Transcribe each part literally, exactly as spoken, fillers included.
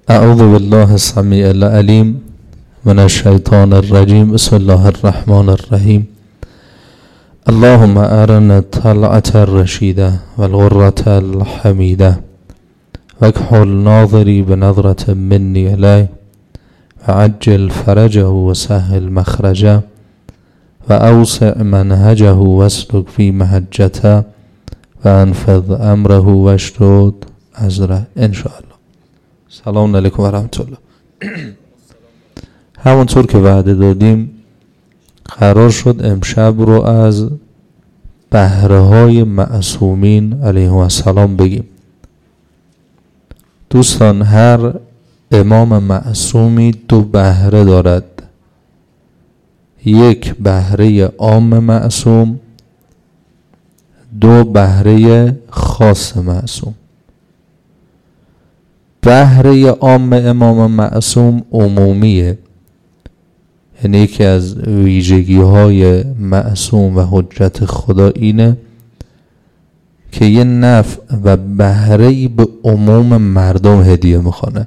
اعوذ بالله السمیع العلیم من الشیطان الرجیم. بسم الله الرحمن الرحیم. اللهم ارنا الطلعة الرشیده والغرة الحمیده واکحل ناظری بنظرة منی الیه وعجل فرجه وسهل مخرجه واوسع منهجه واسلک فی محجته وانفذ امره واشدد ازره ان شاء الله. سلام علیکم و رحمت الله. همونطور که وعده دادیم قرار شد امشب رو از بهره های معصومین علیهم السلام بگیم. دوستان، هر امام معصومی دو بهره دارد، یک بهره عام معصوم، دو بهره خاص معصوم. بهره عام امام معصوم عمومیه، یعنی یکی از ویژگی های معصوم و حجت خدا اینه که یه نفع و بهره‌ای به عموم مردم هدیه میکنه.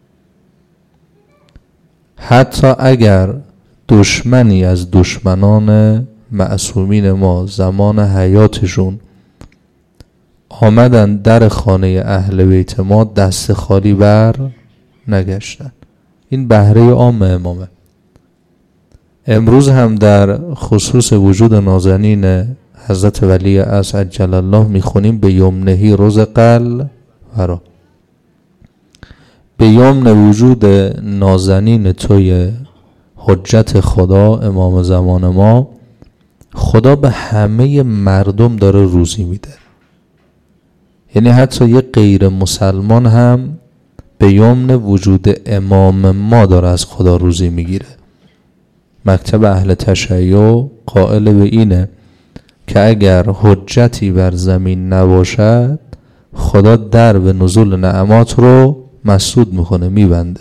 حتی اگر دشمنی از دشمنان معصومین ما زمان حیاتشون آمدن در خانه اهل بیت ما، دست خالی بر نگشتن. این بهره عام امامه. امروز هم در خصوص وجود نازنین حضرت ولی عصر عجل الله میخونیم به یمنهی رزق الورا. به یمن وجود نازنین توی حجت خدا امام زمان ما، خدا به همه مردم داره روزی میده. یعنی حتی یه غیر مسلمان هم به یمن وجود امام ما داره از خدا روزی میگیره. مکتب اهل تشیع قائل به اینه که اگر حجتی بر زمین نباشد، خدا در به نزول نعمات رو مسدود میکنه، میبنده.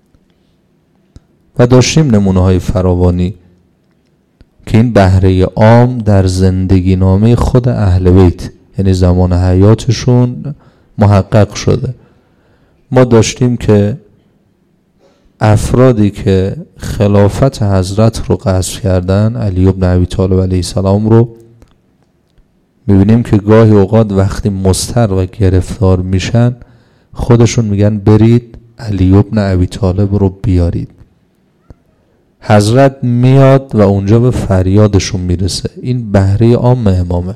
و داشتیم نمونه های فراوانی که این بهره عام در زندگی نامه خود اهل بیت، یعنی زمان حیاتشون محقق شده. ما داشتیم که افرادی که خلافت حضرت رو غصب کردن، علی بن ابی طالب علیه السلام رو، میبینیم که گاهی اوقات وقتی مضطر و گرفتار میشن خودشون میگن برید علی بن ابی طالب رو بیارید. حضرت میاد و اونجا به فریادشون میرسه. این بهره عام امامه.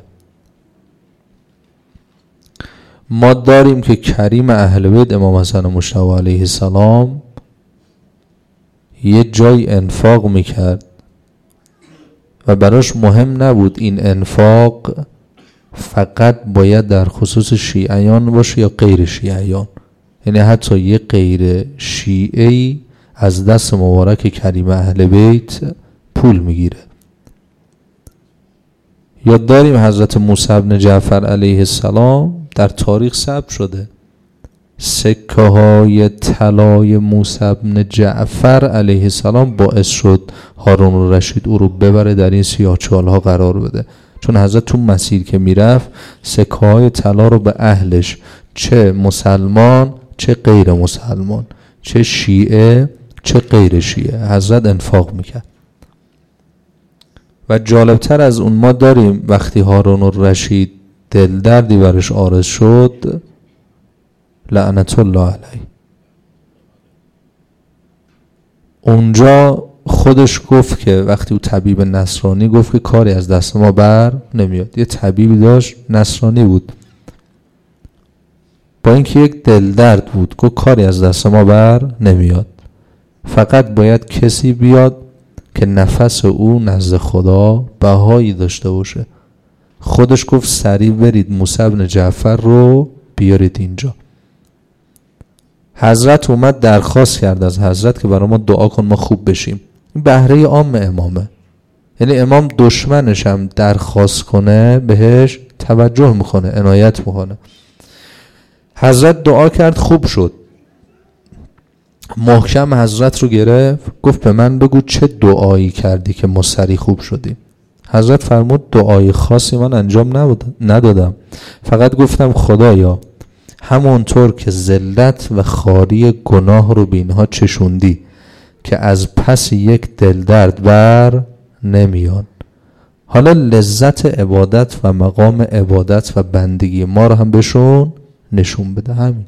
ما داریم که کریم اهل بیت امام حسن مجتبی علیه السلام یه جای انفاق میکرد و براش مهم نبود این انفاق فقط باید در خصوص شیعیان باشه یا غیر شیعیان. یعنی حتی یه غیر شیعی از دست مبارک کریم اهل بیت پول میگیره. یاد داریم حضرت موسی بن جعفر علیه السلام در تاریخ ثبت شده سکه های طلای موسی بن جعفر علیه السلام باعث شد هارون الرشید او رو ببره در این سیاهچال ها قرار بده. چون حضرت تو مسیر که میرفت سکه های طلا رو به اهلش، چه مسلمان چه غیر مسلمان، چه شیعه چه غیر شیعه، حضرت انفاق میکرد. و جالبتر از اون ما داریم وقتی هارون الرشید دل دردی برش عارض شد، لعنت الله علیه، اونجا خودش گفت که وقتی او طبیب نصرانی گفت که کاری از دست ما بر نمیاد. یه طبیبی داشت نصرانی بود، با اینکه یک دل درد بود گفت کاری از دست ما بر نمیاد، فقط باید کسی بیاد که نفس او نزد خدا بهایی داشته باشه. خودش گفت سریع برید موسی بن جعفر رو بیارید اینجا. حضرت اومد درخواست کرد از حضرت که برای ما دعا کن ما خوب بشیم. این بهره عام امامه. یعنی امام دشمنش هم درخواست کنه بهش توجه میکنه، عنایت میکنه. حضرت دعا کرد، خوب شد. محکم حضرت رو گرفت، گفت به من بگو چه دعایی کردی که ما سریع خوب شدیم. حضرت فرمود دعای خاصی من انجام ندادم، فقط گفتم خدایا همونطور که ذلت و خاری گناه رو به اینها چشوندی که از پس یک دلدرد بر نمیان. حالا لذت عبادت و مقام عبادت و بندگی ما رو هم بهشون نشون بده. همین.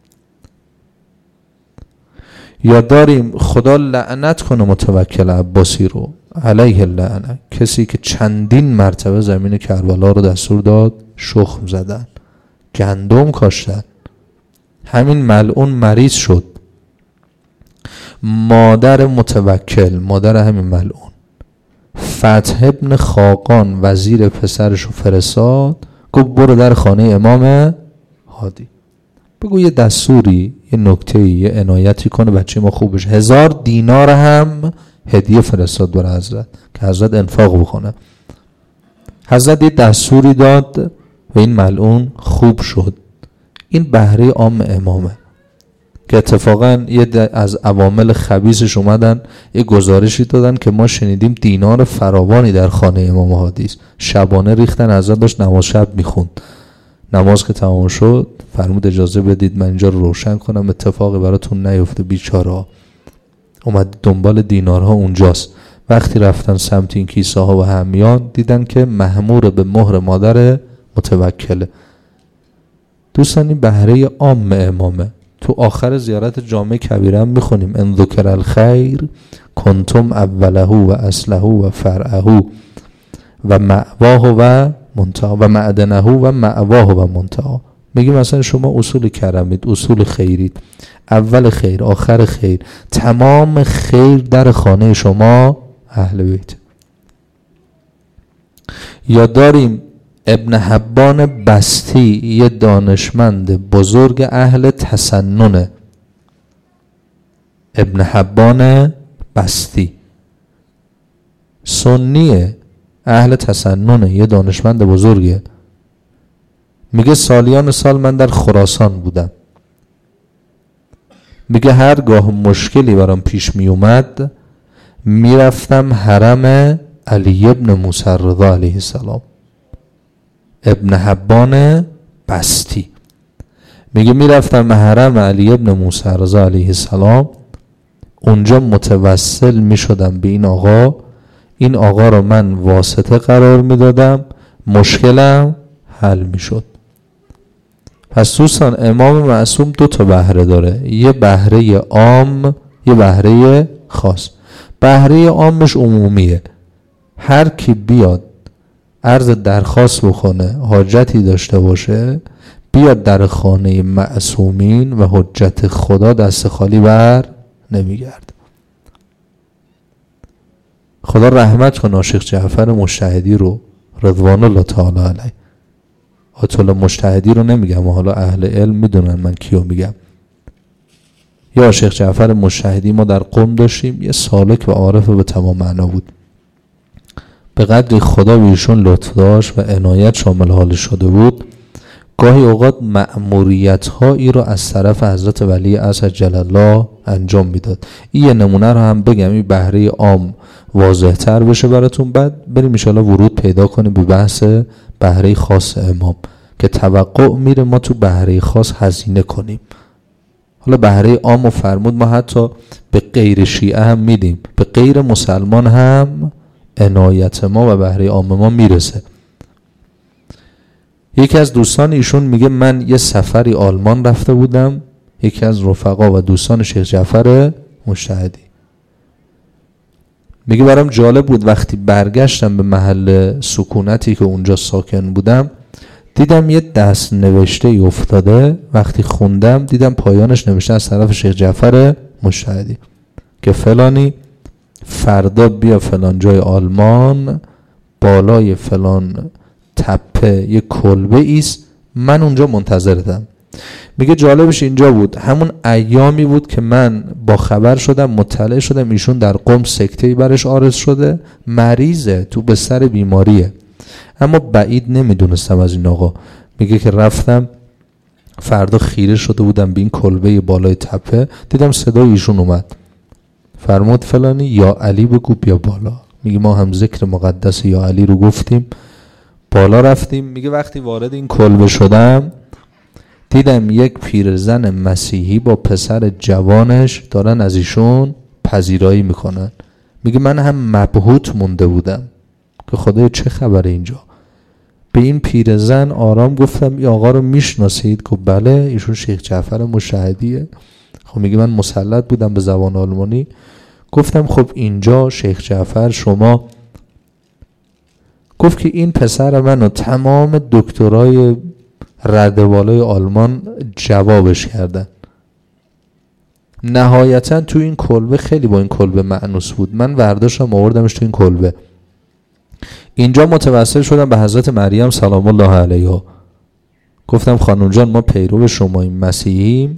یاد داریم خدا لعنت کنه متوکل عباسی رو، علیه اللعنه، کسی که چندین مرتبه زمین کربلا رو دستور داد شخم زدن، گندم کاشتن. همین ملعون مریض شد. مادر متوکل، مادر همین ملعون، فتح ابن خاقان وزیر پسرش رو فرستاد، گفت برو در خانه امام هادی بگو یه دستوری، یه نکته‌ای، یه عنایتی کنه بچه ما خوب بشه. هزار دینار هم هدیه فرستاد برای حضرت که حضرت انفاق بکنه. حضرت یه دستوری داد و این ملعون خوب شد. این بهره عام امامه که اتفاقا یه از عوامل خبیثش اومدن یه گزارشی دادن که ما شنیدیم دینار فراوانی در خانه امام هادی است. شبانه ریختن، حضرت داشت نماز شب میخوند. نماز که تمام شد فرمود اجازه بدید من اینجا رو روشن کنم، اتفاقی براتون نیفته بیچاره. اومد دنبال دینارها اونجاست. وقتی رفتن سمت این کیسه ها و همیان دیدن که مهمور به مهر مادر متوکله. دوستان این بهره عام امامه. تو آخر زیارت جامع کبیره هم میخونیم ان ذکر الخیر کنتم اوله و اصله و فرعه و مأواه و منتها و معدنه و مأواه و منتها. میگیم مثلا شما اصول کرمید، اصول خیرید، اول خیر آخر خیر، تمام خیر در خانه شما اهل بیت. یاد داریم ابن حبان بسطی یه دانشمند بزرگ اهل تسننه. ابن حبان بسطی سنیه، اهل تسننه، یه دانشمند بزرگه. میگه سالیان سال من در خراسان بودم. میگه هرگاه مشکلی برام پیش می اومد میرفتم حرم علی ابن موسی رضا علیه السلام. ابن حبان بسطی میگه میرفتم حرم علی ابن موسی رضا علیه السلام، اونجا متوسل میشدم به این آقا، این آقا رو من واسطه قرار میدادم، مشکلم حل میشد. پس دوستان امام معصوم دو تا بهره داره، یه بهره عام، یه بهره خاص. بهره عامش عمومیه، هر کی بیاد عرض درخواست بکنه، حاجتی داشته باشه، بیاد در خانه معصومین و حجت خدا دست خالی بر نمیگرد. خدا رحمت کنه شیخ جعفر مجتهدی رو رضوان الله تعالی علیه. آیت الله مجتهدی رو نمیگم، حالا اهل علم میدونن من کیو میگم. یا شیخ جعفر مجتهدی ما در قم داشتیم، یه سالک و عارف به تمام معنا بود. به قدری خدا به ایشون لطف داشت و عنایت شامل حال شده بود، گاهی اوقات مأموریت هایی رو از طرف حضرت ولی عصر جل الله انجام میداد. این یه نمونه رو هم بگم، این بهره عام واضح تر بشه براتون، بعد بریم ان شاءالله ورود پیدا کنیم به بحث بهره خاص امام که توقع میره ما تو بهره خاص هزینه کنیم. حالا بهره عام و فرمود ما حتی به غیر شیعه هم میدیم، به غیر مسلمان هم عنایت ما و بهره عام ما میرسه. یکی از دوستان ایشون میگه من یه سفری آلمان رفته بودم، یکی از رفقا و دوستان شیخ جعفر مجتهدی، میگه برام جالب بود وقتی برگشتم به محل سکونتی که اونجا ساکن بودم، دیدم یه دست نوشته ای افتاده. وقتی خوندم دیدم پایانش نوشته از طرف شیخ جعفر مجتهدی که فلانی فردا بیا فلان جای آلمان، بالای فلان تپه یه کلبه ایست، من اونجا منتظرتم. میگه جالبش اینجا بود، همون ایامی بود که من با خبر شدم، مطلع شدم ایشون در قم سکته‌ای برش عارض شده، مریضه، تو بستر بیماریه، اما بعید نمیدونستم از این آقا. میگه که رفتم فردا خیره شده بودم به این کلبه بالای تپه، دیدم صدای ایشون اومد، فرمود فلانی یا علی بگو بیا بالا. میگه ما هم ذکر مقدس یا علی رو گفتیم، بالا رفتیم. میگه وقتی وارد این کلبه شدم دیدم یک پیرزن مسیحی با پسر جوانش دارن از ایشون پذیرایی میکنن. میگه من هم مبهوت مونده بودم که خدای چه خبره اینجا. به این پیرزن آرام گفتم این آقا رو میشناسید؟ گفت بله ایشون شیخ جعفر مشهدیه. خب میگه من مسلط بودم به زبان آلمانی. گفتم خب اینجا شیخ جعفر شما. گفت که این پسر منو تمام دکترای ردوالای آلمان جوابش کردن. نهایتا تو این کلبه خیلی با این کلبه مأنوس بود. من ورداشتم آوردمش تو این کلبه. اینجا متوسل شدم به حضرت مریم سلام الله علیها. گفتم خانم جان ما پیرو شما این مسیحیم،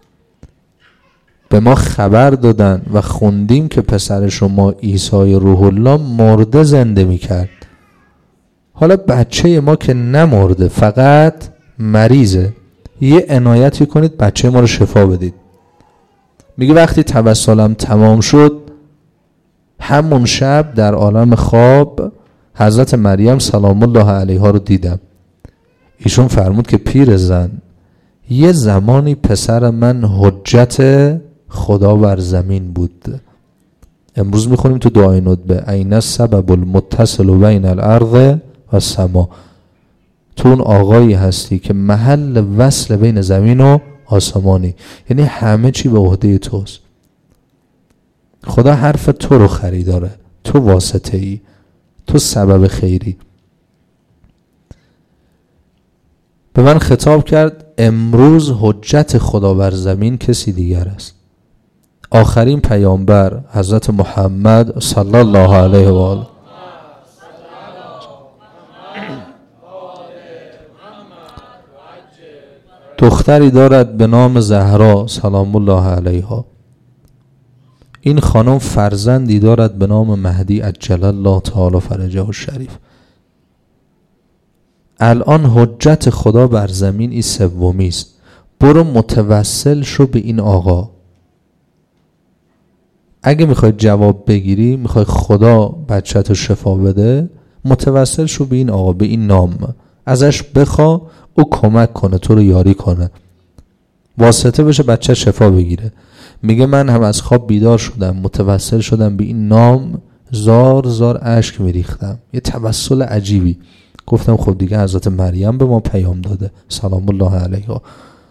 به ما خبر دادن و خوندیم که پسر شما عیسی روح الله مرده زنده میکرد. حالا بچه ما که نمرده فقط مریضه، یه عنایتی کنید بچه ما رو شفا بدید. میگه وقتی توسلم تمام شد همون شب در عالم خواب حضرت مریم سلام الله علیها رو دیدم. ایشون فرمود که پیرزن یه زمانی پسر من حجت خدا بر زمین بود. امروز میخونیم تو دعای ندبه این السبب المتصل بین الارض و السما. تو اون آقایی هستی که محل وصل بین زمین و آسمانی، یعنی همه چی به عهده توست. خدا حرف تو رو خریداره، تو واسطه ای، تو سبب خیری. به من خطاب کرد امروز حجت خدا بر زمین کسی دیگر است. آخرین پیامبر حضرت محمد صلی الله علیه و آله. دختری دارد به نام زهرا سلام الله علیها. این خانم فرزندی دارد به نام مهدی عجل الله تعالی فرجه الشریف. الان حجت خدا بر زمین این سومی است. برو متوسل شو به این آقا. اگه میخوای جواب بگیری، میخوای خدا بچت رو شفا بده، متوسل شو به این آقا، به این نام. ازش بخوا او کمک کنه، تو رو یاری کنه، واسطه بشه بچه شفا بگیره. میگه من هم از خواب بیدار شدم، متوسل شدم به این نام، زار زار اشک میریختم. یه توسل عجیبی. گفتم خب دیگه حضرت مریم به ما پیام داده سلام الله علیها.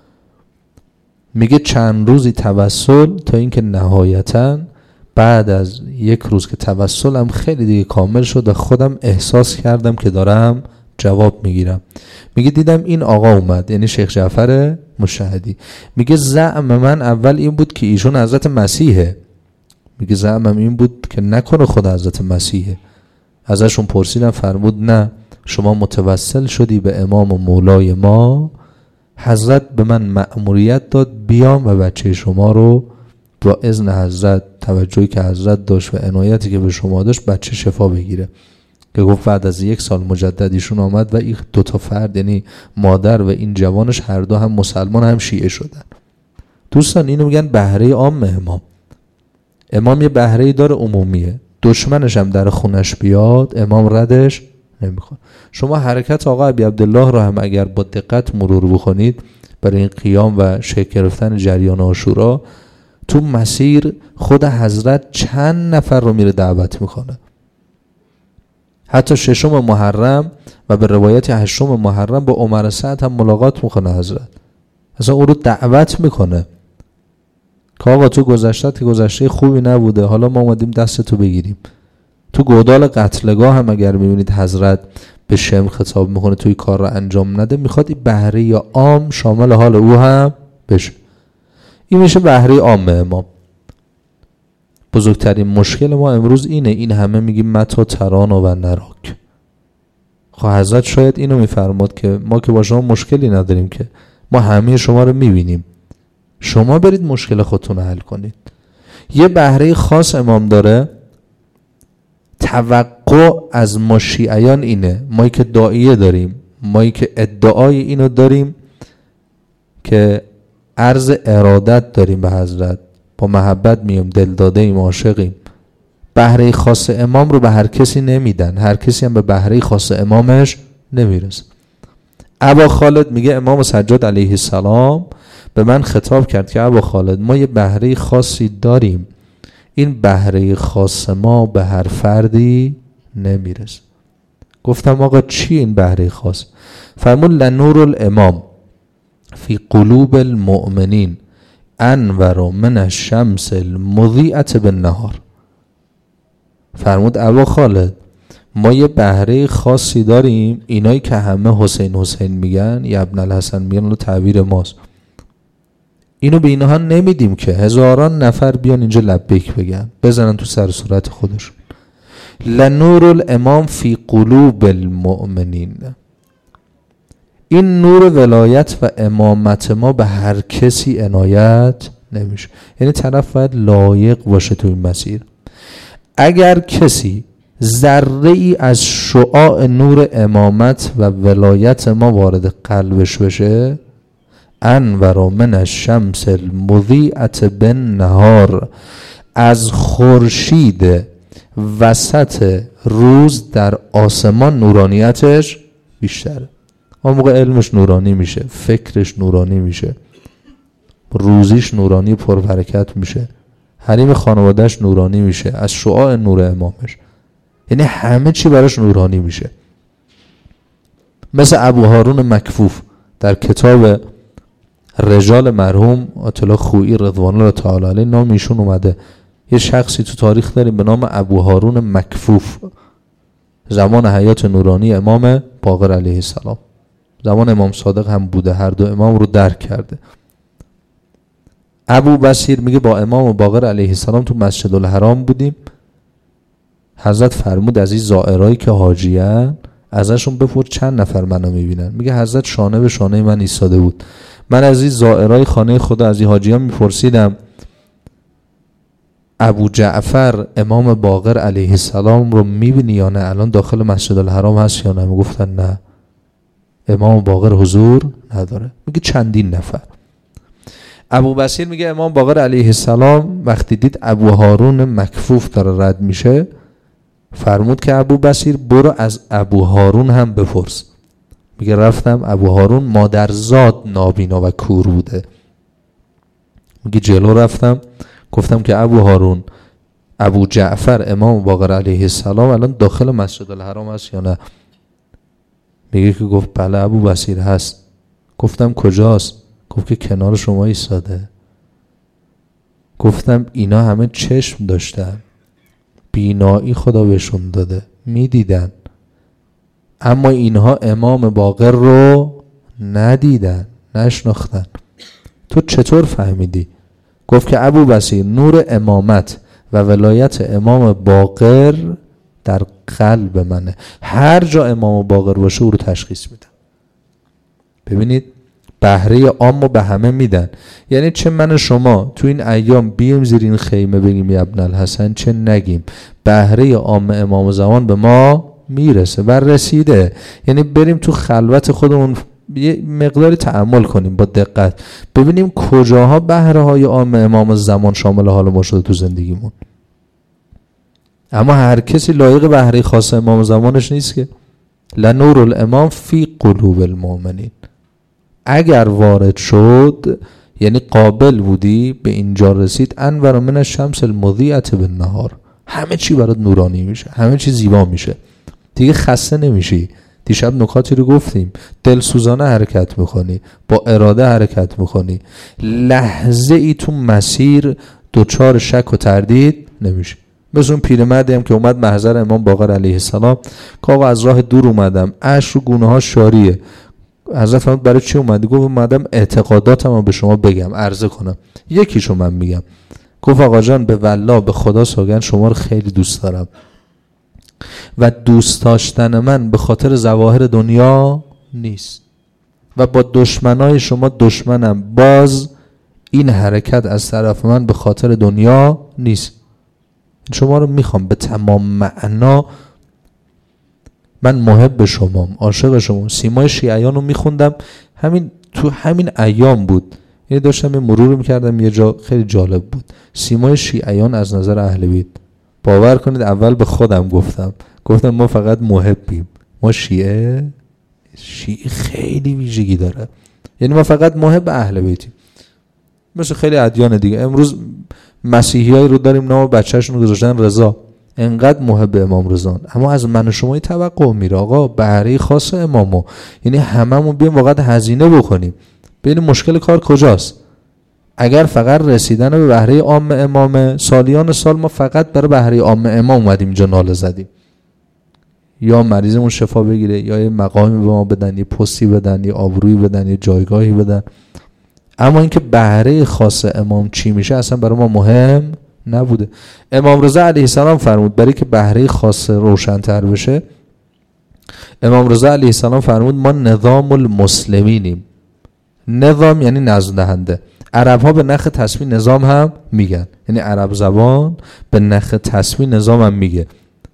میگه چند روزی توسل تا اینکه نهایتاً بعد از یک روز که توسلم خیلی دیگه کامل شد و خودم احساس کردم که دارم جواب میگیرم. میگه دیدم این آقا اومد، یعنی شیخ جعفر مشهدی. میگه زعم من اول این بود که ایشون حضرت مسیحه. میگه زعمم این بود که نکنه خدا حضرت مسیحه. ازشون پرسیدم، فرمود نه، شما متوسل شدی به امام و مولای ما، حضرت به من مأموریت داد بیام و بچه شما رو با اذن حضرت، توجهی که حضرت داشت و عنایتی که به شما داشت، بچه شفا بگیره. که گفت بعد از یک سال مجدد ایشون آمد و این دو تا فرد، یعنی مادر و این جوانش، هر دو هم مسلمان هم شیعه شدن. دوستان اینو میگن بهره عام امام. امام یه بهره داره عمومیه، دشمنش هم در خونش بیاد امام ردش نمیخواد. شما حرکت آقا ابی عبدالله را هم اگر با دقت مرور بکنید برای این قیام و شکل گرفتن جریان عاشورا، تو مسیر خود حضرت چند نفر رو میره دعوت میکنه. حتی ششم محرم و به روایت هشتم محرم با عمر سعد هم ملاقات میکنه حضرت. اصلا او رو دعوت میکنه که آقا تو گذشته که گذشته خوبی نبوده، حالا ما اومدیم دست تو بگیریم. تو گودال قتلگاه هم اگر میبینید حضرت به شم خطاب میکنه توی کار رو انجام نده، میخواد این بهره یا عام شامل حال او هم بشه. این میشه بهره عام امام. بزرگترین مشکل ما امروز اینه، این همه میگیم متا تران و نراک. خب حضرت شاید اینو میفرماد که ما که با شما مشکلی نداریم، که ما همه شما رو میبینیم، شما برید مشکل خودتون رو حل کنید. یه بهره خاص امام داره. توقع از ما شیعیان اینه، مایی که داعیه داریم، مایی که ادعای اینو داریم که عرض ارادت داریم به حضرت، با محبت میم، دل داده ایم، عاشقیم، بهره خاص امام رو به هر کسی نمیدن، هر کسی هم به بهره خاص امامش نمیرسه. ابا خالد میگه امام سجاد علیه السلام به من خطاب کرد که ابا خالد ما یه بهره خاصی داریم، این بهره خاص ما به هر فردی نمیرسه. گفتم آقا چی این بهره خاص؟ فرمود لنور الامام فی قلوب المؤمنین انور من الشمس المضیئة بالنهار. فرمود ابا خالد ما یه بهره خاصی داریم، اینایی که همه حسین حسین میگن یا ابن الحسن میگن رو تعبیر ماست، اینو به اینها نمیدیم که هزاران نفر بیان اینجا لبیک بگن بزنن تو سر صورت خودشون. لنور الامام فی قلوب المؤمنین، این نور ولایت و امامت ما به هر کسی عنایت نمیشه. یعنی طرف باید لایق باشه تو این مسیر. اگر کسی ذره ای از شعاع نور امامت و ولایت ما وارد قلبش بشه، انور من الشمس المضیئة بالنهار، از خورشید وسط روز در آسمان نورانیتش بیشتره. اون موقع علمش نورانی میشه، فکرش نورانی میشه، روزیش نورانی پربرکت میشه، حریم خانوادهش نورانی میشه از شعاع نور امامش. یعنی همه چی براش نورانی میشه. مثل ابو هارون مکفوف در کتاب رجال مرحوم آیت الله خویی رضوان الله تعالی علیه نام ایشون اومده. یه شخصی تو تاریخ داریم به نام ابو هارون مکفوف، زمان حیات نورانی امام باقر علیه السلام، زمان امام صادق هم بوده، هر دو امام رو درک کرده. ابو بصیر میگه با امام باقر علیه السلام تو مسجد الحرام بودیم، حضرت فرمود از این زائرایی که حاجیان ازشون بپرس چند نفر منو میبینن. میگه حضرت شانه به شانه من ایستاده بود، من از این زائرای خانه خدا از این حاجیان میپرسیدم ابو جعفر امام باقر علیه السلام رو میبینی یا نه، الان داخل مسجد الحرام هست یا نه؟ میگفتن نه، امام باقر حضور نداره. میگه چندین نفر. ابو بصیر میگه امام باقر علیه السلام وقتی دید ابو هارون مکفوف داره رد میشه، فرمود که ابو بصیر برو از ابو هارون هم بپرس. میگه رفتم، ابو هارون مادرزاد نابینا و کور بوده. میگه جلو رفتم گفتم که ابو هارون ابو جعفر امام باقر علیه السلام الان داخل مسجد الحرام هست یا نه؟ میگه که گفت بله ابو بصیر هست. گفتم کجاست؟ گفت که کنار شما ایستاده. گفتم اینا همه چشم داشتن، بینایی خدا بهشون داده، میدیدن، اما اینها امام باقر رو ندیدن، نشناختن. تو چطور فهمیدی؟ گفت که ابو بصیر نور امامت و ولایت امام باقر در قلب منه، هر جا امام باقر باشه او رو تشخیص میدن. ببینید بهره عامو به همه میدن. یعنی چه من شما تو این ایام بیم زیر این خیمه بگیم یا ابن الحسن، چه نگیم، بهره عام امام زمان به ما میرسه و رسیده. یعنی بریم تو خلوت خودمون یه مقداری تأمل کنیم با دقت، ببینیم کجاها بهره های عام امام زمان شامل حال ما شده تو زندگیمون. اما هر کسی لایق بهره خاص امام زمانش نیست که. لنور الامام فی قلوب المؤمنین، اگر وارد شد یعنی قابل بودی به اینجا رسید، انور من الشمس المضیئة بالنهار، همه چی برات نورانی میشه، همه چی زیبا میشه، دیگه خسته نمیشی. دیشب نکاتی رو گفتیم، دلسوزانه حرکت میکنی، با اراده حرکت میکنی، لحظه ای تو مسیر دوچار شک و تردید نمیشی. مثل اون پیرمردی هم که اومد محضر امام باقر علیه السلام که آقا از راه دور اومدم، اشک و گونه ها شاریه. حضرت فرمود برای چی اومدی؟ گفت اومدم اعتقاداتم رو به شما بگم، عرضه کنم، یکیشو من میگم. گفت آقا جان به والله به خدا سوگند شما رو خیلی دوست دارم و دوست داشتن من به خاطر ظواهر دنیا نیست و با دشمنای شما دشمنم، باز این حرکت از طرف من به خاطر دنیا نیست. شما رو میخوام به تمام معنا، من محب شمام، عاشق شمام. سیمای شیعیان رو میخوندم، همین تو همین ایام بود، یعنی داشتم یه مرور میکردم یه جا خیلی جالب بود، سیمای شیعیان از نظر اهل بیت. باور کنید اول به خودم گفتم گفتم ما فقط محبیم، ما شیعه شیعه خیلی ویژگی داره. یعنی ما فقط محب اهل بیتیم، مثل خیلی ادیان دیگه. امروز مسیحیایی رو داریم نام بچه‌شون رو گذاشتن رضا، انقدر محب امام رضا، اما از من و شما توقع میره آقا بهره خاص امامو، یعنی هممون بیایم واقعا هزینه بکنیم. ببین مشکل کار کجاست؟ اگر فقط رسیدن به بهره عام امام، سالیان سال ما فقط برای بهره عام امام اومدیم اینجا ناله زدیم، یا مریضمون شفا بگیره، یا یه مقامی به ما بدن، یه پستی بدن، یه آبرویی بدن، یه جایگاهی بدن، اما اینکه بهره خاص امام چی میشه اصلا برای ما مهم نبوده. امام رضا علیه السلام فرمود برای که بهره خاص روشن‌تر بشه، امام رضا علیه السلام فرمود ما نظام المسلمینیم. نظام یعنی نظم دهنده. عرب ها به نخ تسبیح نظام هم میگن، یعنی عرب زبان به نخ تسبیح نظام هم میگه،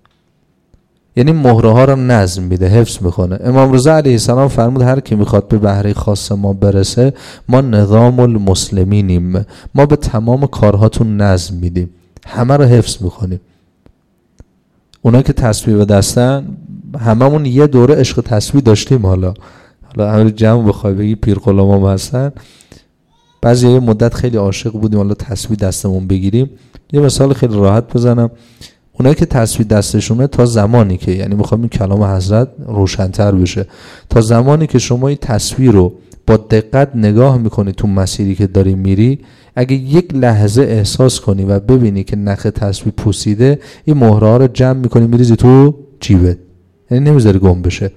یعنی مهره ها رو نظم میده، حفظ میکنه. امام رضا علیه السلام فرمود هر کی میخواد به بهره خاص ما برسه ما نظام المسلمینیم، ما به تمام کارهاتون نظم میدیم، همه رو حفظ میکنیم. اونا که تسبیح به دستن، هممون یه دوره عشق تسبیح داشتیم. حالا حالا همین جمع بخوای بگی پیر غلامام هستن، بعضی یه مدت خیلی عاشق بودیم حالا تسبیح دستمون بگیریم. یه مثال خیلی راحت بزنم، اونایی که تسبیح دستشونه تا زمانی که، یعنی میخوام این کلام حضرت روشن‌تر بشه، تا زمانی که شما این تصویر رو با دقت نگاه میکنی تو مسیری که داری میری، اگه یک لحظه احساس کنی و ببینی که نخ تسبیح پوسیده، این مهره ها رو جمع میکنی میریزی تو جیبت، یعنی نمیذاری گم بشه.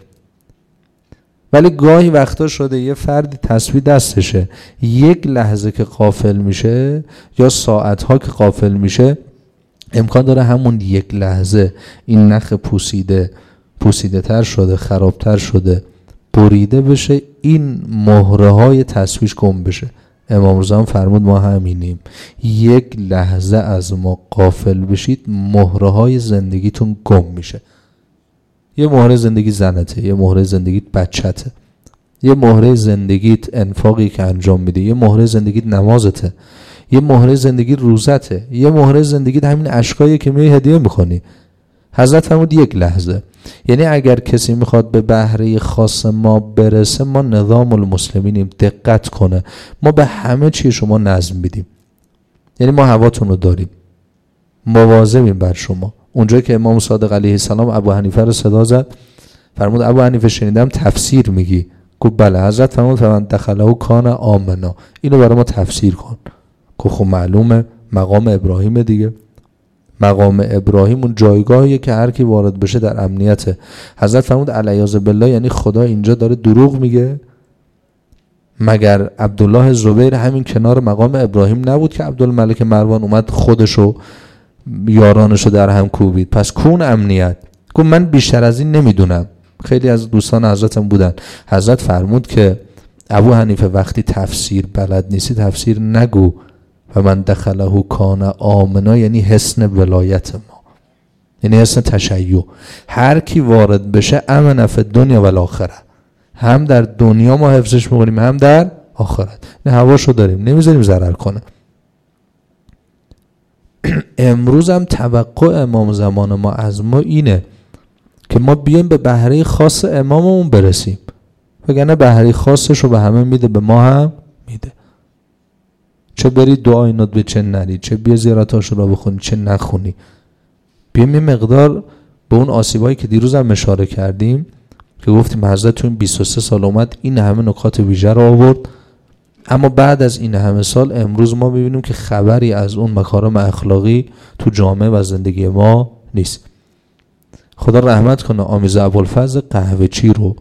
ولی گاهی وقتا شده یه فردی تسبیح دستشه، یک لحظه که غافل میشه یا ساعتها که غافل میشه، امکان داره همون یک لحظه این نخ پوسیده پوسیده تر شده، خرابتر شده، بریده بشه، این مهره های تسبیح گم بشه. امام رضا فرمود ما همینیم، یک لحظه از ما غافل بشید مهره های زندگیتون گم میشه. یه مهره زندگی زنته، یه مهره زندگیت بچته، یه مهره زندگیت انفاقی که انجام میده، یه مهره زندگیت نمازته، یه مهره زندگی روزته، یه مهره زندگی همین اشکایی که میای هدیه میکنی. حضرت فرمود یک لحظه. یعنی اگر کسی میخواد به بهره خاص ما برسه، ما نظام المسلمینیم، دقت کنه، ما به همه چی شما نظم میدیم، یعنی ما هواتون رو داریم، مواظبیم بر شما. اونجایی که امام صادق علیه السلام ابو حنیفه رو صدا زد، فرمود ابو حنیفه شنیدم تفسیر میگی. گفت بله. حضرت فرمود فمن دخله کان آمنا، اینو برای ما تفسیر کن. که خب معلومه مقام ابراهیم دیگه، مقام ابراهیم اون جایگاهیه که هر کی وارد بشه در امنیته. حضرت فرمود علیاذ بالله، یعنی خدا اینجا داره دروغ میگه؟ مگر عبدالله زبیر همین کنار مقام ابراهیم نبود که عبدالملک مروان اومد خودشو یارانشو در هم کوبید؟ پس کون امنیت. گفت من بیشتر از این نمیدونم. خیلی از دوستان حضرتم بودن. حضرت فرمود که ابو حنیفه وقتی تفسیر بلد نیستی تفسیر نگو، و من دخله کان آمنا، یعنی حسن ولایت ما، یعنی حسن تشیع. هر کی وارد بشه امن فی دنیا و الاخره، هم در دنیا ما حفظش می‌کنیم هم در آخرت، نه هواشو داریم، نمیذاریم ضرر کنه. امروز هم توقع امام زمان ما از ما اینه که ما بیایم به بهره خاص اماممون برسیم، وگرنه بهره خاصش رو به همه میده، به ما هم میده. چه بری دعای نات به چه نری، چه بیا زیارتاشو را بخونی چه نخونی. بیایم یه مقدار به اون آسیبایی که دیروز هم اشاره کردیم که گفتیم حضرت تو این بیست و سه سال اومد این همه نکات ویژه رو آورد، اما بعد از این همه سال امروز ما میبینیم که خبری از اون مکارم اخلاقی تو جامعه و زندگی ما نیست. خدا رحمت کنه آمیزه ابوالفضل قهوه‌چی رو،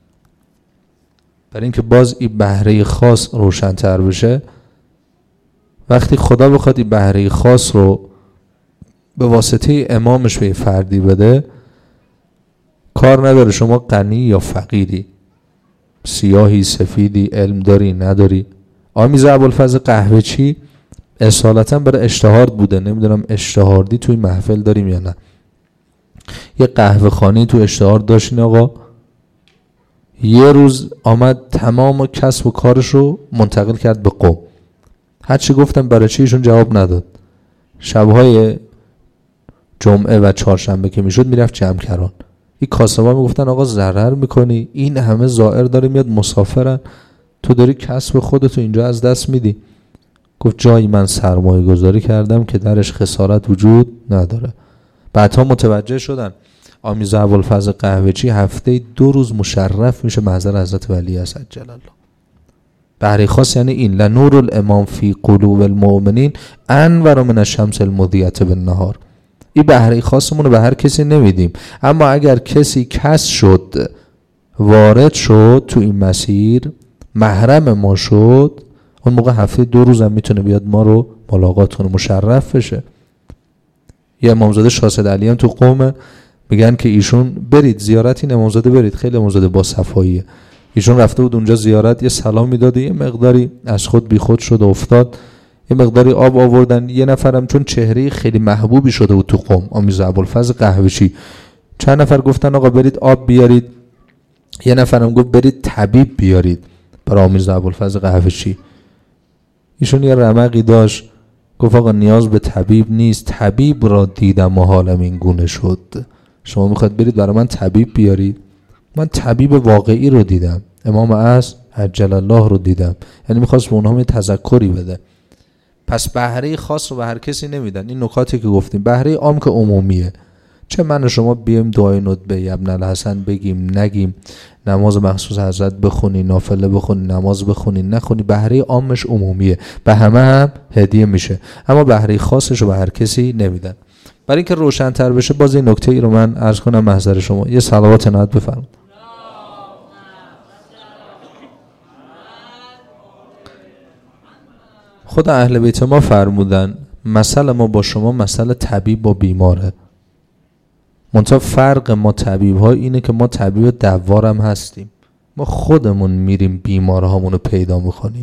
برای اینکه باز این بهره خاص روشن‌تر بشه، وقتی خدا بخواد این بهره خاص رو به واسطه امامش به فردی بده، کار نداره شما غنی یا فقیری، سیاهی سفیدی، علم داری نداری. آمیزه ابوالفضل قهوه‌چی اصالتا برای اشتهار بوده، نمیدونم اشتهاردی توی محفل داریم یا نه. یه قهوه خانه تو اشتهار داشتین آقا، یه روز آمد تمام کسب و کارش رو منتقل کرد به قم. هرچی گفتم برای چی ایشون جواب نداد. شبهای جمعه و چهارشنبه که میشد میرفت جمع کران. این کاسبا میگفتن آقا ضرر میکنی، این همه زائر داره میاد مسافرن، تو داری کسب خودتو اینجا از دست میدی. گفت جایی من سرمایه گذاری کردم که درش خسارت وجود نداره. بعدها متوجه شدن آمیز ابوالفضل قهوه‌چی هفته دو روز مشرف میشه محضر حضرت ولی عجل الله. بهره خاص یعنی این لنور الامام فی قلوب المؤمنین انور من الشمس المضیئة بالنهار. این بهره خاصمون رو به هر کسی نمیدیم، اما اگر کسی کس شد وارد شد تو این مسیر محرم ما شد، اون موقع هفته دو روز هم میتونه بیاد ما رو ملاقات کنه، مشرف بشه. یه امامزاده شاهزاده علی هم تو قم میگن که ایشون برید زیارت این امامزاده برید، خیلی امامزاده با صفاییه. ایشون رفته بود اونجا زیارت، یه سلام میداده، یه مقداری از خود بی خود شد و افتاد، یه مقداری آب آوردن. یه نفرم چون چهره خیلی محبوبی شده بود تو قم، آمیز ابوالفضل قهوه‌چی، چند نفر گفتن آقا برید آب بیارید. یه نفرم گفت برید طبیب بیارید برای آمیز ابوالفضل قهوه‌چی. ایشون یه رمقی داشت، گفت آقا نیاز به طبیب نیست، طبیب را دیدم و حالم این گونه شد. شما میخواید برید برای من طبیب بیارید؟ من طبیب واقعی رو دیدم، امام عصر عجل الله رو دیدم. یعنی میخواست به اونها یه تذکری بده. پس بهره خاص رو به هر کسی نمیدن. این نکاتی که گفتیم بهره عام که عمومیه، چه من و شما بیایم دعای ندبه ابن الحسن بگیم نگیم، نماز مخصوص حضرت بخونی، نافله بخونی، نماز بخونی نخونی، بهره عامش عمومیه، به همه هم هدیه میشه، اما بهره خاصش رو به هر کسی نمیدن. برای اینکه روشن‌تر بشه باز این نکته ای رو من عرض کنم محضر شما. یه صلوات نعت بفرمایید. خود اهل بیت ما فرمودن مسئله ما با شما مسئله طبیب با بیماره، منتها فرق ما طبیب ها اینه که ما طبیب دوارم هستیم، ما خودمون میریم بیمارهامون رو پیدا میکنیم.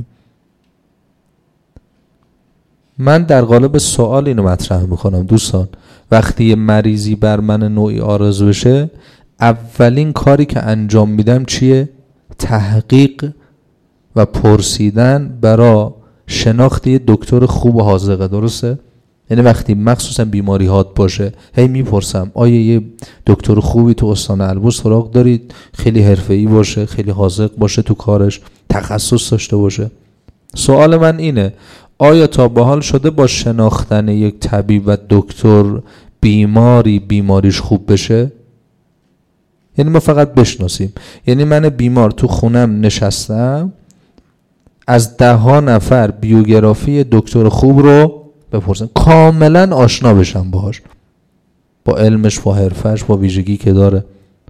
من در قالب سوال اینو مطرح میکنم دوستان، وقتی یه مریضی بر من نوعی عارض بشه، اولین کاری که انجام میدم چیه؟ تحقیق و پرسیدن برای شناخت یه دکتر خوب و حاذقه. درسته؟ یعنی وقتی مخصوصا بیماری هات باشه هی میپرسم آیا یه دکتر خوبی تو استان البرز سراغ دارید، خیلی حرفه‌ای باشه، خیلی حاذق باشه تو کارش، تخصص داشته باشه. سوال من اینه آیا تا به حال شده با شناختن یک طبیب و دکتر بیماری بیماریش خوب بشه؟ یعنی ما فقط بشناسیم. یعنی من بیمار تو خونم نشستم از ده ها نفر بیوگرافی دکتر خوب رو بپرسم، کاملا آشنا بشم باهاش، با علمش، با حرفش، با ویژگی که داره.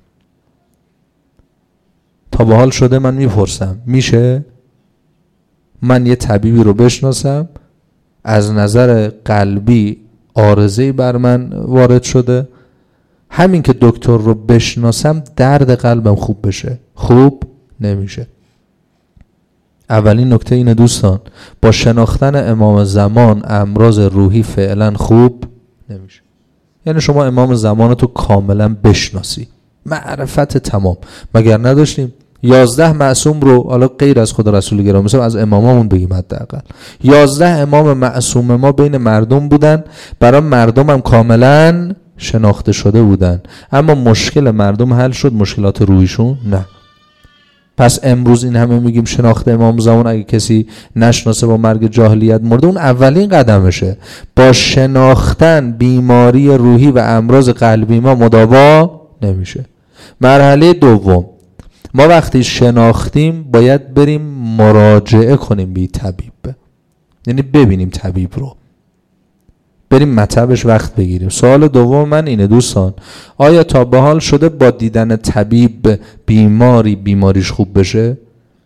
تا به حال شده من میپرسم میشه من یه طبیبی رو بشناسم از نظر قلبی عارضه‌ای بر من وارد شده، همین که دکتر رو بشناسم درد قلبم خوب بشه؟ خوب نمیشه. اولین نکته اینه دوستان، با شناختن امام زمان امراض روحی فعلا خوب نمیشه. یعنی شما امام زمان تو کاملا بشناسی، معرفت تمام. مگر نداشتیم یازده معصوم رو، حالا غیر از خدا رسول گرامی، مثلا از امامامون بگیم حداقل یازده امام معصوم ما بین مردم بودن، برای مردم هم کاملا شناخته شده بودن، اما مشکل مردم حل شد، مشکلات روحیشون نه. پس امروز این همه میگیم شناخت امام زمان، اگه کسی نشناسه با مرگ جاهلیت مرده، اون اولین قدمشه. با شناختن بیماری روحی و امراض قلبی ما مداوا نمیشه. مرحله دوم، ما وقتی شناختیم باید بریم مراجعه کنیم به طبیب، یعنی ببینیم طبیب رو، بریم مطبش وقت بگیریم. سوال دوم من اینه دوستان، آیا تا به حال شده با دیدن طبیب بیماری بیماریش خوب بشه؟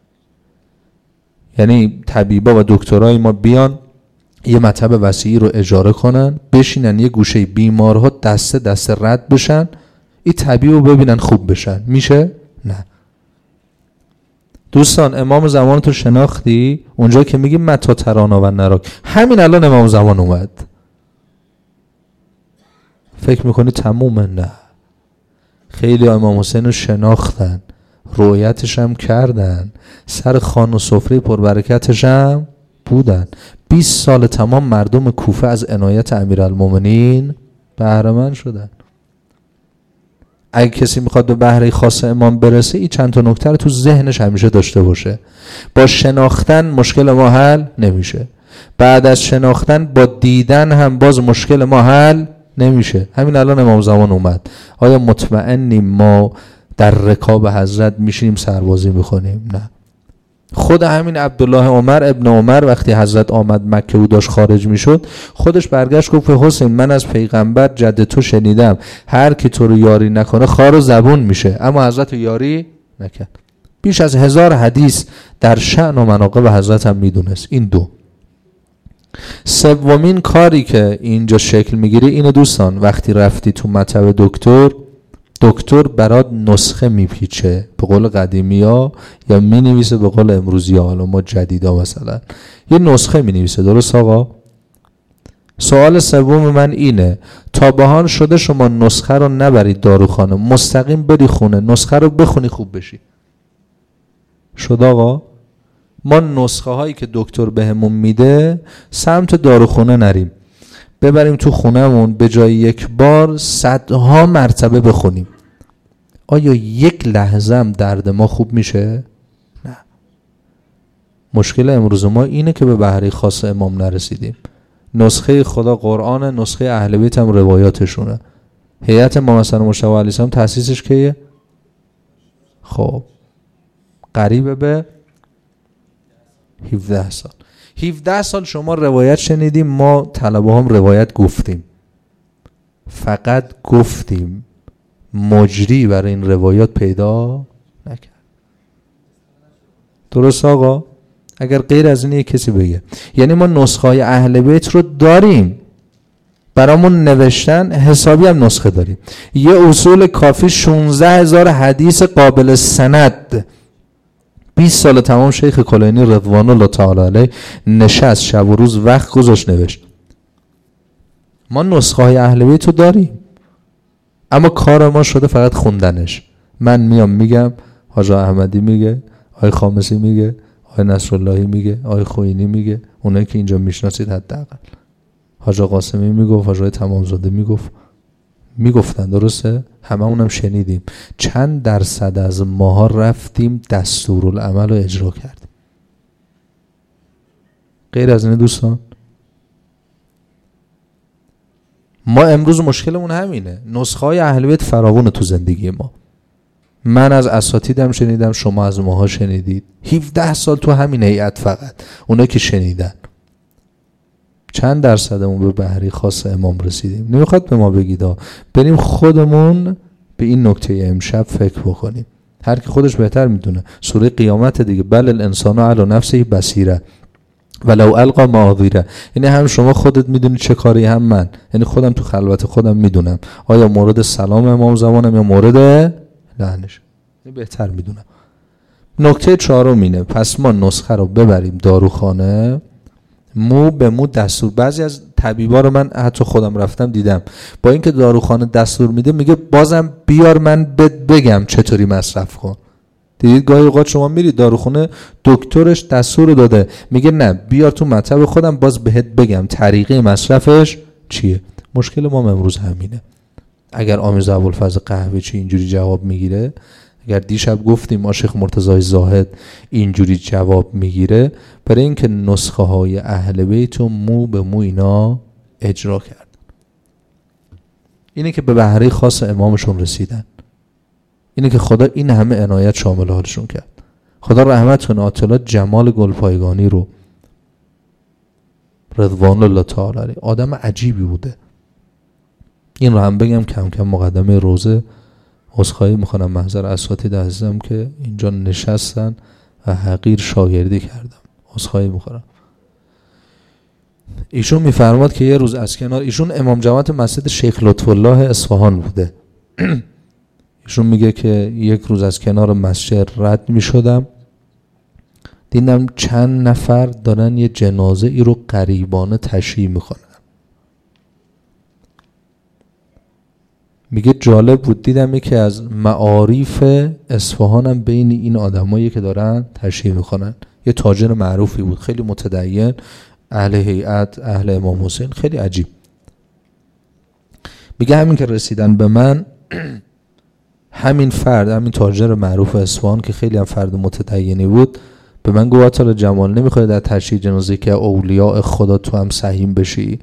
یعنی طبیبا و دکترای ما بیان یه مطب وسیعی رو اجاره کنن، بشینن یه گوشه بیمارها دسته دسته رد بشن، این طبیب رو ببینن خوب بشن، میشه؟ نه دوستان. امام زمان تو شناختی؟ اونجا که میگیم متا ترانا و نراک، همین الان امام زمان اومد، فکر میکنی تمومه؟ نه. خیلی امام حسین رو شناختن، رؤیتش هم کردن، سر خوان و سفره پربرکتش هم بودن. بیست سال تمام مردم کوفه از عنایت امیرالمومنین بهره مند شدن. اگه کسی میخواد به بهره خاص امام برسه این چند تا نکته رو تو ذهنش همیشه داشته باشه. با شناختن مشکل ما حل نمیشه، بعد از شناختن با دیدن هم باز مشکل ما حل نمیشه. همین الان امام زمان اومد، آیا مطمئنیم ما در رکاب حضرت میشینیم سربازی میکنیم؟ نه. خود همین عبدالله عمر ابن عمر وقتی حضرت آمد مکه و داشت خارج میشد، خودش برگشت گفت حسین من از پیغمبر جد تو شنیدم هر کی تو رو یاری نکنه خار و زبون میشه، اما حضرت یاری نکرد. بیش از هزار حدیث در شأن و مناقب حضرت هم میدونست. این دو. سومین کاری که اینجا شکل میگیره اینه دوستان، وقتی رفتی تو مطب دکتر، دکتر برات نسخه میپیچه به قول قدیمی ها یا مینویسه به قول امروزی ها، حالا ما جدیدا مثلا یه نسخه مینویسه. درست آقا؟ سوال سوم من اینه، تا بهان شده شما نسخه رو نبرید داروخانه، مستقیم بری خونه نسخه رو بخونی خوب بشی؟ شد آقا؟ ما نسخه هایی که دکتر بهمون میده سمت داروخونه نریم، ببریم تو خونهمون به جای یک بار صدها مرتبه بخونیم. آیا یک لحظه هم درد ما خوب میشه؟ نه. مشکل امروز ما اینه که به بهره خاص امام نرسیدیم. نسخه خدا قرآن، نسخه اهل بیت هم روایاتشونه. هیئت امام حسن مجتبی علیه السلام تأسیسش کیه؟ خب قریب به هفده سال. هفده سال شما روایت شنیدیم، ما طلبه هم روایت گفتیم، فقط گفتیم، مجری برای این روایات پیدا نکرد. درست آقا؟ اگر غیر از این کسی بگه، یعنی ما نسخه های اهل بیت رو داریم، برامون نوشتن، حسابی هم نسخه داریم. یه اصول کافی شانزده هزار حدیث قابل سند. بیست سال تمام شیخ کلینی رضوان الله تعالی علیه نشست شب و روز وقت گذاشت نوشت. ما نسخه های اهل بیت رو داریم، اما کار ما شده فقط خوندنش. من میام میگم، حاج احمدی میگه، آقای خامسی میگه، آقای نصراللهی میگه، آقای خوئینی میگه، اونایی که اینجا میشناسید حداقل، حاج قاسمی میگفت، حاج تمامزاده میگفت، میگفتن. درسته؟ همه اونم شنیدیم. چند درصد از ماها رفتیم دستورالعمل رو اجرا کردیم؟ غیر از اینه دوستان؟ ما امروز مشکلمون همینه، نسخه های اهل بیت فراوونه تو زندگی ما. من از اساتیدم شنیدم، شما از ماها شنیدید. هفده سال تو همین هیئت فقط اونا که شنیدن. چند درصدمون به بهره خاص امام رسیدیم؟ نمیخواد به ما بگید ها، بریم خودمون به این نکته امشب فکر بکنیم. هر کی خودش بهتر میدونه. سوره قیامت دیگه، بل الانسان علی نفسه بصیره ولو القی معاذیره. یعنی هم شما خودت میدونی چه کاری، هم من. یعنی خودم تو خلوت خودم میدونم آیا مورد سلام امام زمانم یا مورد لعنش. این بهتر میدونم. نکته چهارم اینه، پس ما نسخه رو ببریم داروخانه، مو به مو دستور. بعضی از طبیبا رو من حتی خودم رفتم دیدم، با اینکه داروخانه دستور میده میگه بازم بیار من بگم چطوری مصرف کن. دیدید گاهی اوقات شما میرید داروخانه دکترش دستور داده، میگه نه بیار تو مطب خودم باز بهت بگم طریقه مصرفش چیه. مشکل ما امروز همینه. اگر آمیز ابوالفضل قهوه‌چی اینجوری جواب میگیره، اگر دیشب گفتیم آشیخ مرتضی زاهد اینجوری جواب میگیره، برای اینکه نسخه های اهل بیت مو به مو اینا اجرا کرد. اینه که به بهره خاص امامشون رسیدن. اینه که خدا این همه عنایت شامل حالشون کرد. خدا رحمت کنه آتلا جمال گلپایگانی رو، رضوان الله تعالی علیه، آدم عجیبی بوده. این رو هم بگم کم کم مقدمه روزه عذرخواهی میکنم محضر اساتید عزیزم که اینجا نشستن و حقیر شاگردی کردم، عذرخواهی میکنم. ایشون میفرماد که یه روز از کنار، ایشون امام جماعت مسجد شیخ لطف الله اصفهان بوده. ایشون میگه که یک روز از کنار مسجد رد میشدم، دیدم چند نفر دارن یه جنازه ای رو غریبانه تشییع میکنن. میگه جالب بود، دیدم یکی از معارف اصفهانم بین این آدمایی که دارن تشییع میکنن. یه تاجر معروفی بود، خیلی متدین، اهل هیئت، اهل امام حسین، خیلی عجیب. میگه همین که رسیدن به من همین فرد، همین تاجر معروف اصفهان که خیلی هم فرد متدینی بود، به من گفت تعالی جمال نمیخوای در تشییع جنازه که اولیاء خدا تو هم سهیم بشی؟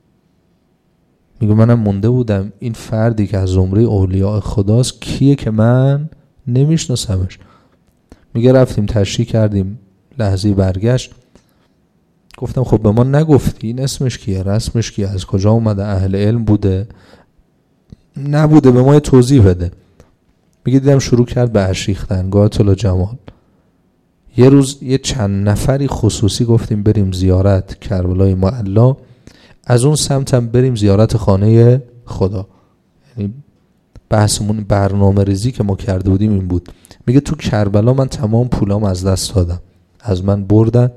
میگه منم مونده بودم این فردی که از زمره اولیاء خداست کیه که من نمیشناسمش. میگه رفتیم تشییع کردیم، لحظه برگشت گفتم خب به ما نگفتی این اسمش کیه، رسمش کیه، از کجا اومده، اهل علم بوده نبوده، به ما یه توضیح بده. میگه دیدم شروع کرد به اشریختن. گفت تعالی جمال یه روز یه چند نفری خصوصی گفتیم بریم زیارت کربلای معلا، از اون سمت هم بریم زیارت خانه خدا. یعنی بحثمون برنامه ریزی که ما کرده بودیم این بود. میگه تو کربلا من تمام پولام از دست دادم، از من بردن،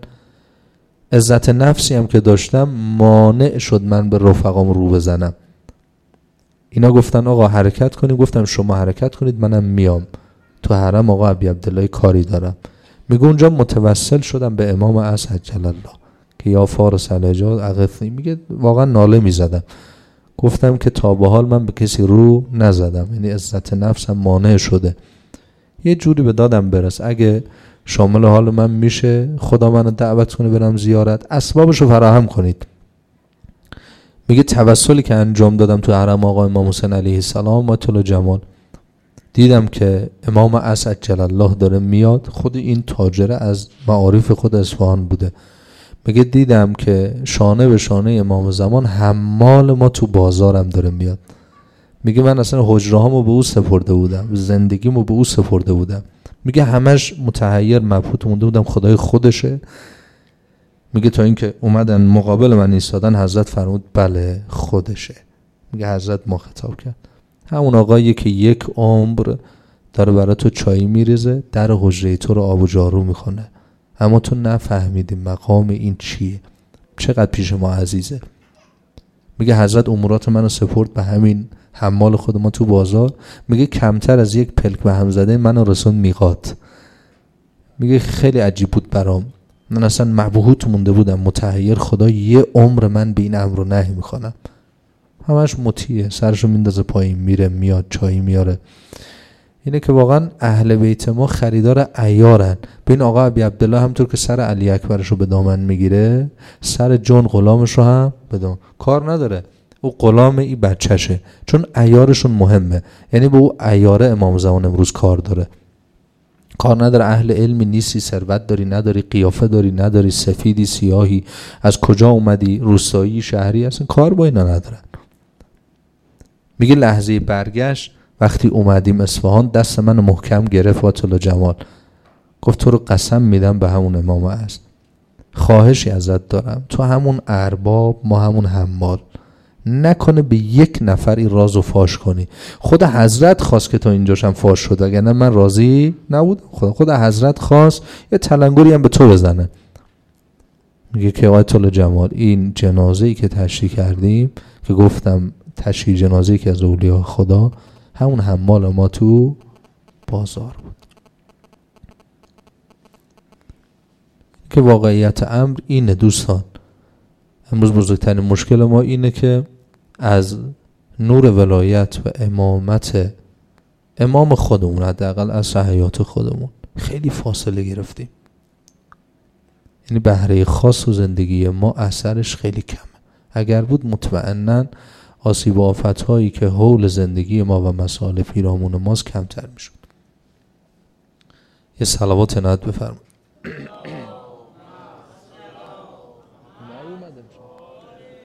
عزت نفسی هم که داشتم مانع شد من به رفقام رو بزنم. اینا گفتن آقا حرکت کنیم، گفتم شما حرکت کنید منم میام تو حرم آقا ابی عبدالله کاری دارم. میگه اونجا متوسل شدم به امام اسعد جل الله که یا فارس الحجاز اغثنی. میگه واقعا ناله میزدم، گفتم که تا به حال من به کسی رو نزدم، یعنی عزت نفسم مانع شده، یه جوری به دادم برس، اگه شامل حال من میشه خدا منو دعوت کنه برم زیارت اسبابشو فراهم کنید. میگه توسلی که انجام دادم تو حرم آقا امام حسین علیه السلام و تعالی جمال، دیدم که امام اسعد جل الله داره میاد، خود این تاجره از معارف خود اصفهان بوده. میگه دیدم که شانه به شانه امام زمان حمال ما تو بازارم داره میاد. میگه من اصلا حجره هامو به او سپرده بودم، زندگیمو به او سپرده بودم. میگه همش متحیر مبهوت مونده بودم خدای خودشه. میگه تا اینکه اومدن مقابل من ایستادن حضرت فرمود بله خودشه. میگه حضرت ما خطاب کرد همون آقایی که یک عمر داره برای تو چای میریزه، در حجره تو رو آب و جارو میکنه، اما تو نفهمیدی مقام این چیه، چقدر پیش ما عزیزه. میگه حضرت امورات منو سپرد به همین حمال خود ما تو بازار. میگه کمتر از یک پلک به هم زده منو رسون میقات. میگه خیلی عجیب بود برام، من اصلا مبهوت مونده بودم متحیر، خدا یه عمر من به این امر و نهی میخوانم، همش مطیعه، سرشو میندازه پایین میره میاد چای میاره. اینه که واقعا اهل بیت ما خریدار عیارن. ببین آقا ابی عبدالله همطور که سر علی اکبرشو به دامن میگیره، سر جون غلامشو هم به دامن، کار نداره او غلام ای بچهشه، چون عیارشون مهمه. یعنی به او عیاره امام زمان امروز کار داره، کار نداره اهل علمی نیستی، ثروت داری نداری، قیافه داری نداری، سفیدی سیاهی، از کجا اومدی، روستایی شهری، اصلا کار با اینا ندارن. میگه لحظه برگشت وقتی اومدیم اصفهان دست من محکم گرفت و تعالی جمال گفت تو رو قسم میدم به همون امام است، خواهشی ازت دارم، تو همون ارباب ما همون حمال، نکنه به یک نفر این رازو فاش کنی. خود حضرت خواست که تا اینجاشم فاش شد، اگر نه من راضی نبودم. خود خود حضرت خواست یه تلنگری هم به تو بزنه. میگه که آقای تعالی جمال این جنازه‌ای که تشییع کردیم، که گفتم تشییع جنازه‌ای که از اولیاء خدا، همون حمال ما تو بازار بود. که واقعیت امر اینه دوستان، امروز بزرگترین مشکل ما اینه که از نور ولایت و امامت امام خودمون، حداقل از حیات خودمون، خیلی فاصله گرفتیم. یعنی بهره خاص و زندگی ما اثرش خیلی کمه. اگر بود مطمئناً آسیب و آفت هایی که حول زندگی ما و مسائل پیرامون ماست کمتر میشد. یه صلوات عنایت بفرمایید.